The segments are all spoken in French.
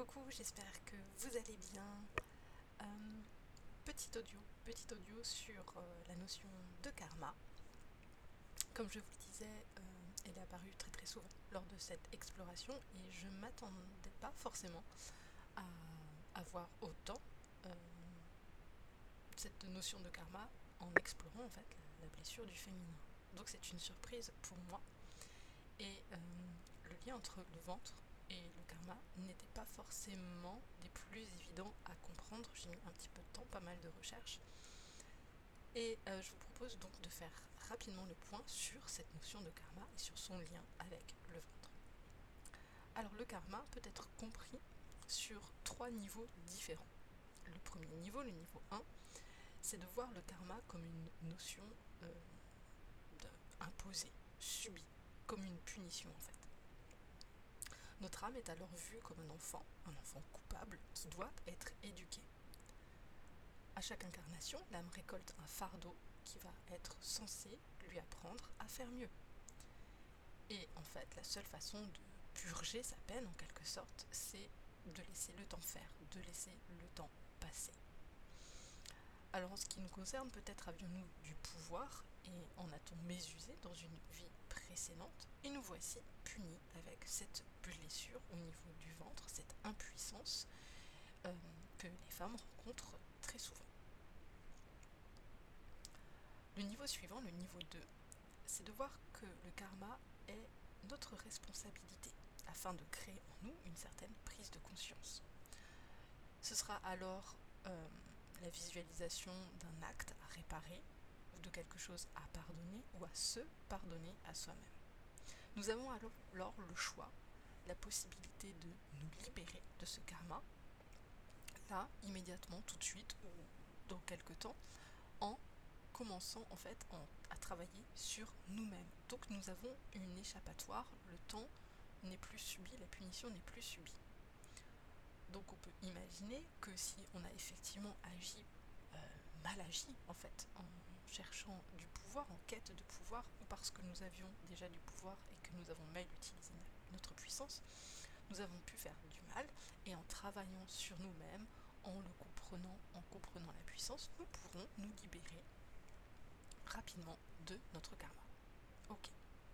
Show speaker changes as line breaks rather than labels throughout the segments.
coucou, j'espère que vous allez bien. Euh, petit audio sur la notion de karma. Comme je vous le disais, elle est apparue très très souvent lors de cette exploration et je ne m'attendais pas forcément à avoir autant euh, cette notion de karma en explorant en fait la blessure du féminin. Donc c'est une surprise pour moi et le lien entre le ventre et le karma n'était pas forcément des plus évidents à comprendre. J'ai mis un petit peu de temps, pas mal de recherches. Et je vous propose donc de faire rapidement le point sur cette notion de karma et sur son lien avec le ventre. Alors le karma peut être compris sur 3 niveaux différents. Le premier niveau, le niveau 1, c'est de voir le karma comme une notion imposée, subie, comme une punition en fait. Notre âme est alors vue comme un enfant coupable qui doit être éduqué. À chaque incarnation, l'âme récolte un fardeau qui va être censé lui apprendre à faire mieux. Et en fait, la seule façon de purger sa peine, en quelque sorte, c'est de laisser le temps faire, de laisser le temps passer. Alors en ce qui nous concerne, peut-être avions-nous du pouvoir et en a-t-on mésusé dans une vie précédente, et nous voici punis avec cette blessure au niveau du ventre, cette impuissance que les femmes rencontrent très souvent. Le niveau suivant, le niveau 2, c'est de voir que le karma est notre responsabilité afin de créer en nous une certaine prise de conscience. Ce sera alors la visualisation d'un acte à réparer ou de quelque chose à pardonner ou à se pardonner à soi-même. Nous avons alors le choix, la possibilité de nous libérer de ce karma, là, immédiatement, tout de suite ou dans quelque temps, en commençant en fait à travailler sur nous-mêmes. Donc nous avons une échappatoire, le temps n'est plus subi, la punition n'est plus subie. Donc on peut imaginer que si on a effectivement mal agi en fait, en cherchant du pouvoir, en quête de pouvoir, ou parce que nous avions déjà du pouvoir et que nous avons mal utilisé notre puissance, nous avons pu faire du mal, et en travaillant sur nous-mêmes, en comprenant la puissance, nous pourrons nous libérer rapidement de notre karma. Ok.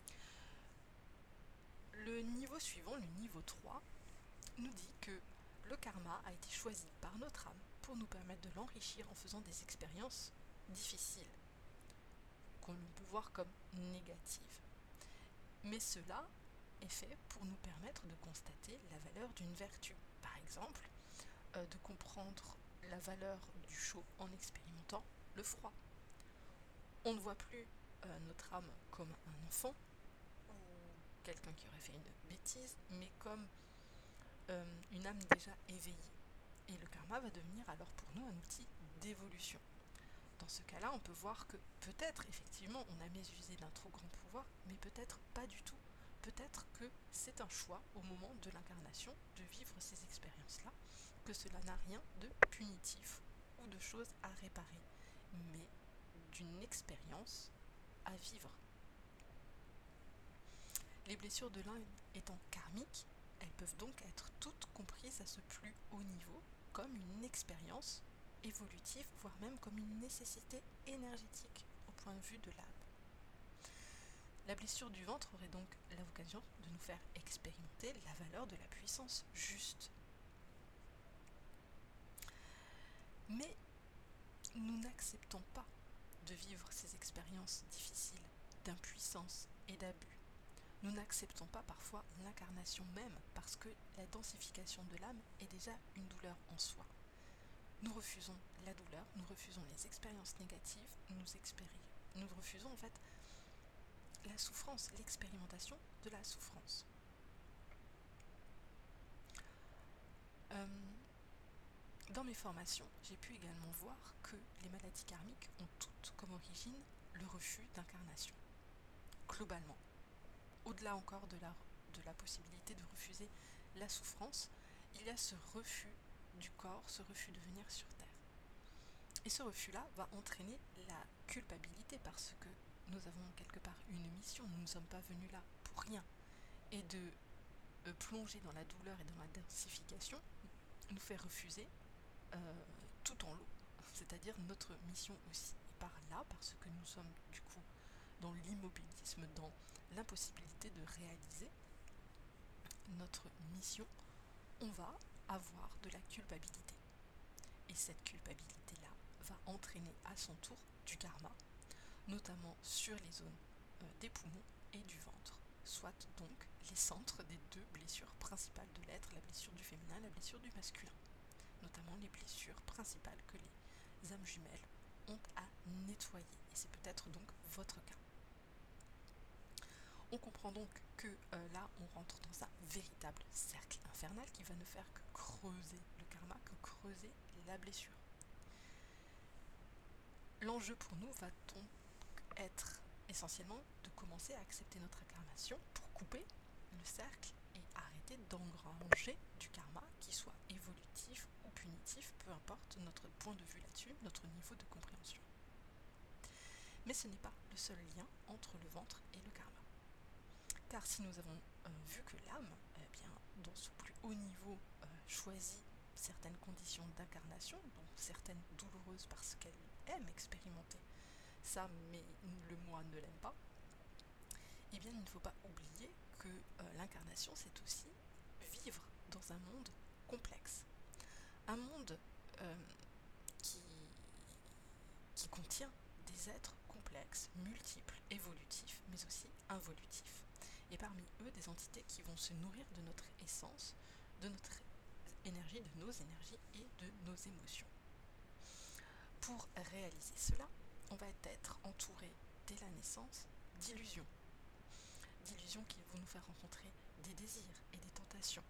Le niveau suivant, le niveau 3, nous dit que le karma a été choisi par notre âme pour nous permettre de l'enrichir en faisant des expériences difficiles, qu'on peut voir comme négatives. Mais cela est fait pour nous permettre de constater la valeur d'une vertu. Par exemple, de comprendre la valeur du chaud en expérimentant le froid. On ne voit plus notre âme comme un enfant ou quelqu'un qui aurait fait une bêtise, mais comme une âme déjà éveillée. Et le karma va devenir alors pour nous un outil d'évolution. Dans ce cas-là, on peut voir que peut-être effectivement on a mésusé d'un trop grand pouvoir, mais peut-être pas du tout. Peut-être que c'est un choix au moment de l'incarnation de vivre ces expériences-là, que cela n'a rien de punitif ou de choses à réparer, mais d'une expérience à vivre. Les blessures de l'un étant karmiques, elles peuvent donc être toutes comprises à ce plus haut niveau comme une expérience évolutive, voire même comme une nécessité énergétique au point de vue de l'âme. La blessure du ventre aurait donc la vocation de nous faire expérimenter la valeur de la puissance juste. Mais nous n'acceptons pas de vivre ces expériences difficiles d'impuissance et d'abus. Nous n'acceptons pas parfois l'incarnation même parce que la densification de l'âme est déjà une douleur en soi. Nous refusons la douleur, nous refusons les expériences négatives, nous refusons en fait la souffrance, l'expérimentation de la souffrance. Dans mes formations, j'ai pu également voir que les maladies karmiques ont toutes comme origine le refus d'incarnation, globalement. Au-delà encore de la possibilité de refuser la souffrance, il y a ce refus du corps, ce refus de venir sur Terre. Et ce refus-là va entraîner la culpabilité parce que nous avons quelque part une mission, nous ne sommes pas venus là pour rien. Et de plonger dans la douleur et dans la densification nous fait refuser tout en lot, c'est-à-dire notre mission aussi. Et par là, parce que nous sommes du coup dans l'immobilisme, dans l'impossibilité de réaliser notre mission, on va avoir de la culpabilité. Et cette culpabilité-là va entraîner à son tour du karma, notamment sur les zones des poumons et du ventre, soit donc les centres des deux blessures principales de l'être, la blessure du féminin et la blessure du masculin, notamment les blessures principales que les âmes jumelles ont à nettoyer. Et c'est peut-être donc votre cas. On comprend donc que là, on rentre dans un véritable cercle infernal qui va ne faire que creuser le karma, que creuser la blessure. L'enjeu pour nous va donc être essentiellement de commencer à accepter notre incarnation pour couper le cercle et arrêter d'engranger du karma qui soit évolutif ou punitif, peu importe notre point de vue là-dessus, notre niveau de compréhension. Mais ce n'est pas le seul lien entre le ventre et le karma. Car si nous avons vu que l'âme, dans son plus haut niveau, choisit certaines conditions d'incarnation, donc certaines douloureuses parce qu'elle aime expérimenter ça, mais le moi ne l'aime pas, eh bien il ne faut pas oublier que l'incarnation, c'est aussi vivre dans un monde complexe. Un monde qui contient des êtres complexes, multiples, évolutifs, mais aussi involutifs. Et parmi eux, des entités qui vont se nourrir de notre essence, de notre énergie, de nos énergies et de nos émotions. Pour réaliser cela, on va être entouré dès la naissance d'illusions. D'illusions qui vont nous faire rencontrer des désirs et des tentations,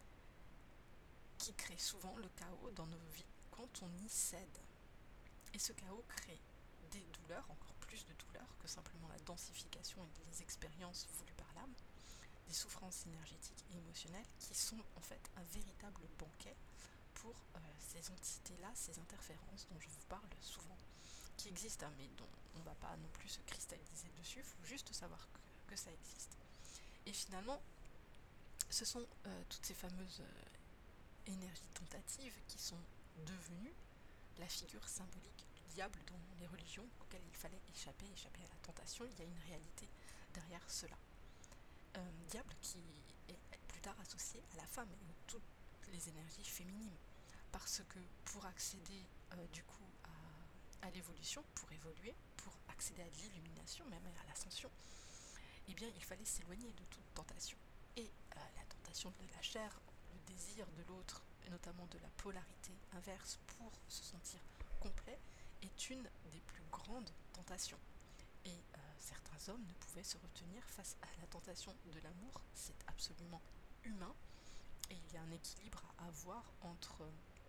qui créent souvent le chaos dans nos vies quand on y cède. Et ce chaos crée des douleurs, encore plus de douleurs que simplement la densification et les expériences voulues par l'âme, des souffrances énergétiques et émotionnelles qui sont en fait un véritable banquet pour ces entités-là, ces interférences dont je vous parle souvent, qui existent, mais dont on ne va pas non plus se cristalliser dessus, il faut juste savoir que ça existe. Et finalement, ce sont toutes ces fameuses énergies tentatives qui sont devenues la figure symbolique du diable dans les religions auxquelles il fallait échapper à la tentation. Il y a une réalité derrière cela. Diable qui est plus tard associé à la femme et à toutes les énergies féminines. Parce que pour accéder du coup à l'évolution, pour évoluer, pour accéder à l'illumination, même à l'ascension, eh bien il fallait s'éloigner de toute tentation. Et la tentation de la chair, le désir de l'autre, et notamment de la polarité inverse pour se sentir complet, est une des plus grandes tentations. Et certains hommes ne pouvaient se retenir face à la tentation de l'amour, c'est absolument humain, et il y a un équilibre à avoir entre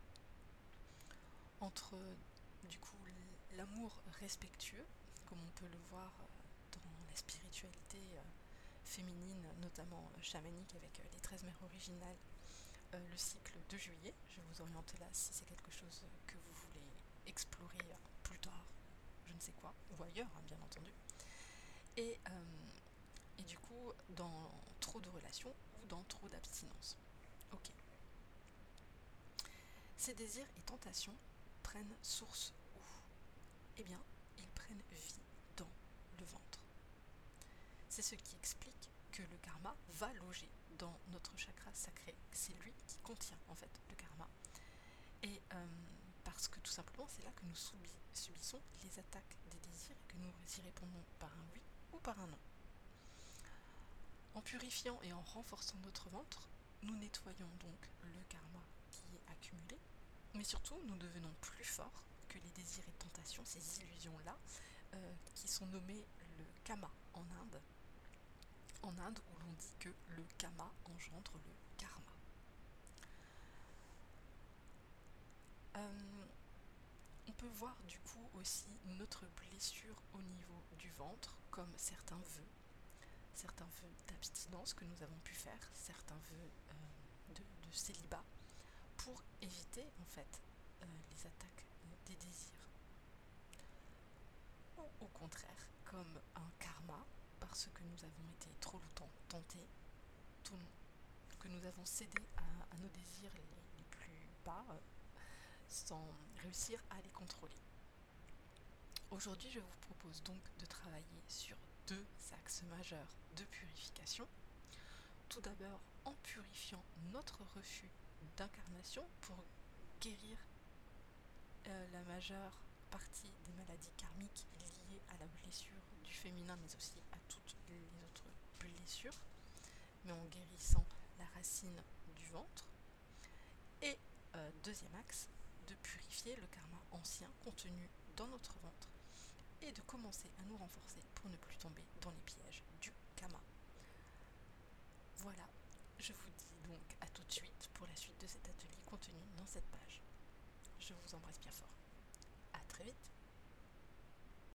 du coup l'amour respectueux, comme on peut le voir dans la spiritualité féminine, notamment chamanique avec les 13 mères originales, le cycle de juillet. Je vais vous orienter là si c'est quelque chose que vous voulez explorer plus tard, je ne sais quoi, ou ailleurs bien entendu. Et du coup, dans trop de relations ou dans trop d'abstinence. Ok. Ces désirs et tentations prennent source où? Eh bien, ils prennent vie dans le ventre. C'est ce qui explique que le karma va loger dans notre chakra sacré. C'est lui qui contient en fait le karma. Et parce que tout simplement, c'est là que nous subissons les attaques des désirs et que nous y répondons par un oui ou par un non. En purifiant et en renforçant notre ventre, nous nettoyons donc le karma qui est accumulé, mais surtout nous devenons plus forts que les désirs et tentations, ces illusions-là, qui sont nommées le kama en Inde où l'on dit que le kama engendre le karma. On peut voir du coup aussi notre blessure au niveau du ventre comme certains vœux d'abstinence que nous avons pu faire, certains vœux de célibat, pour éviter en fait les attaques des désirs. Ou au contraire, comme un karma, parce que nous avons été trop longtemps tentés, que nous avons cédé à nos désirs les plus pas sans réussir à les contrôler. Aujourd'hui, je vous propose donc de travailler sur deux axes majeurs de purification. Tout d'abord, en purifiant notre refus d'incarnation pour guérir la majeure partie des maladies karmiques liées à la blessure du féminin, mais aussi à toutes les autres blessures, mais en guérissant la racine du ventre. Et deuxième axe, de purifier le karma ancien contenu dans notre ventre et de commencer à nous renforcer pour ne plus tomber dans les pièges du karma. Voilà, je vous dis donc à tout de suite pour la suite de cet atelier contenu dans cette page. Je vous embrasse bien fort. À très vite.